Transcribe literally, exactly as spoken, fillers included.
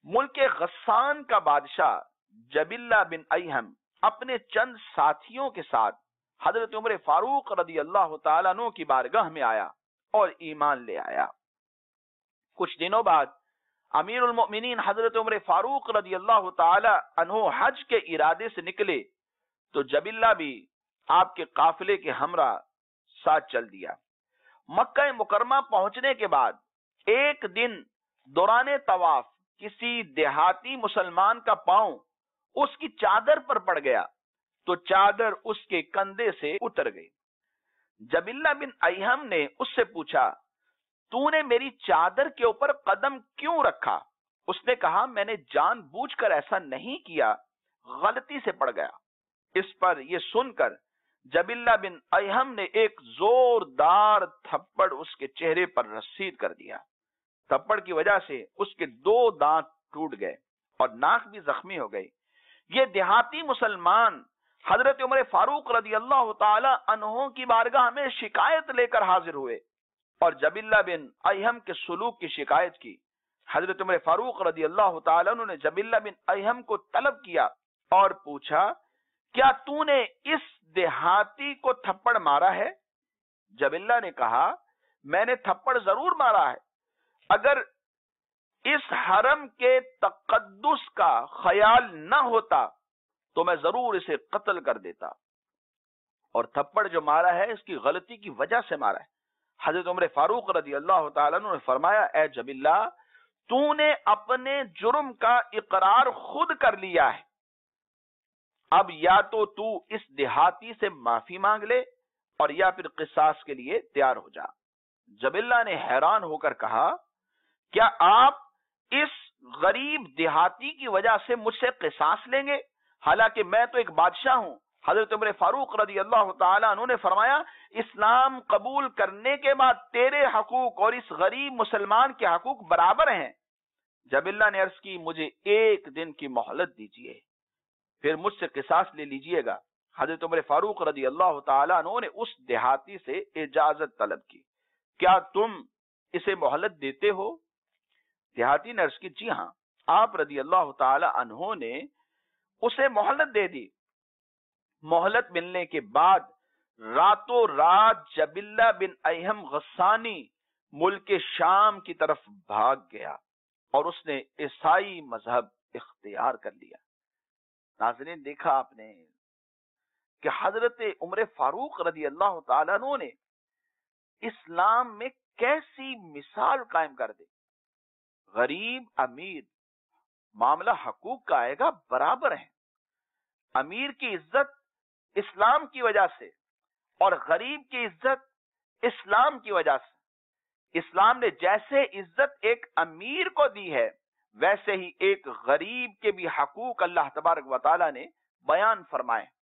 ملک غسان کا بادشاہ جبلہ بن ایہم اپنے چند ساتھیوں کے ساتھ حضرت عمر فاروق رضی اللہ تعالیٰ عنہ کی بارگاہ میں آیا اور ایمان لے آیا۔ کچھ دنوں بعد امیر المؤمنین حضرت عمر فاروق رضی اللہ تعالی عنہ حج کے ارادے سے نکلے تو جبلہ بھی آپ کے قافلے کے ہمراہ ساتھ چل دیا۔ مکہ مکرمہ پہنچنے کے بعد ایک دن دوران طواف کسی دیہاتی مسلمان کا پاؤں اس کی چادر پر پڑ گیا تو چادر اس کے کندھے سے اتر گئی۔ جبلہ بن ایہم نے اس سے پوچھا، تو نے میری چادر کے اوپر قدم کیوں رکھا؟ اس نے کہا، میں نے جان بوجھ کر ایسا نہیں کیا، غلطی سے پڑ گیا۔ اس پر یہ سن کر جبلہ بن ایہم نے ایک زوردار تھپڑ اس کے چہرے پر رسید کر دیا۔ تھپڑ کی وجہ سے اس کے دو دانت ٹوٹ گئے اور ناک بھی زخمی ہو گئی۔ یہ دیہاتی مسلمان حضرت عمر فاروق رضی اللہ تعالی عنہ کی بارگاہ میں شکایت لے کر حاضر ہوئے اور جبلہ بن ایہم کے سلوک کی شکایت کی۔ حضرت عمر فاروق رضی اللہ تعالیٰ عنہ نے جبلہ بن ایہم کو طلب کیا اور پوچھا، کیا تو نے اس دیہاتی کو تھپڑ مارا ہے؟ جبلہ نے کہا، میں نے تھپڑ ضرور مارا ہے، اگر اس حرم کے تقدس کا خیال نہ ہوتا تو میں ضرور اسے قتل کر دیتا، اور تھپڑ جو مارا ہے اس کی غلطی کی وجہ سے مارا ہے۔ حضرت عمر فاروق رضی اللہ تعالیٰ عنہ نے فرمایا، اے جبلہ، تو نے اپنے جرم کا اقرار خود کر لیا ہے، اب یا تو تو اس دیہاتی سے معافی مانگ لے اور یا پھر قصاص کے لیے تیار ہو جا۔ جبلہ نے حیران ہو کر کہا، کیا آپ اس غریب دیہاتی کی وجہ سے مجھ سے قصاص لیں گے؟ حالانکہ میں تو ایک بادشاہ ہوں۔ حضرت عمر فاروق رضی اللہ تعالیٰ عنہ نے فرمایا، اسلام قبول کرنے کے بعد تیرے حقوق اور اس غریب مسلمان کے حقوق برابر ہیں۔ جبلہ نے عرض کی، مجھے ایک دن کی مہلت دیجیے، پھر مجھ سے قصاص لے لیجیے گا۔ حضرت عمر فاروق رضی اللہ تعالیٰ عنہ نے اس دیہاتی سے اجازت طلب کی، کیا تم اسے مہلت دیتے ہو؟ دیہاتی نے عرض کی، جی ہاں۔ آپ رضی اللہ تعالی عنہ نے اسے مہلت دے دی۔ مہلت ملنے کے بعد راتوں رات جبلہ بن ایہم غسانی ملک شام کی طرف بھاگ گیا اور اس نے عیسائی مذہب اختیار کر لیا۔ ناظرین، دیکھا آپ نے کہ حضرت عمر فاروق رضی اللہ تعالیٰ عنہ نے اسلام میں کیسی مثال قائم کر دی۔ غریب امیر، معاملہ حقوق کا آئے گا، برابر ہیں۔ امیر کی عزت اسلام کی وجہ سے اور غریب کی عزت اسلام کی وجہ سے۔ اسلام نے جیسے عزت ایک امیر کو دی ہے ویسے ہی ایک غریب کے بھی حقوق اللہ تبارک و تعالی نے بیان فرمائے۔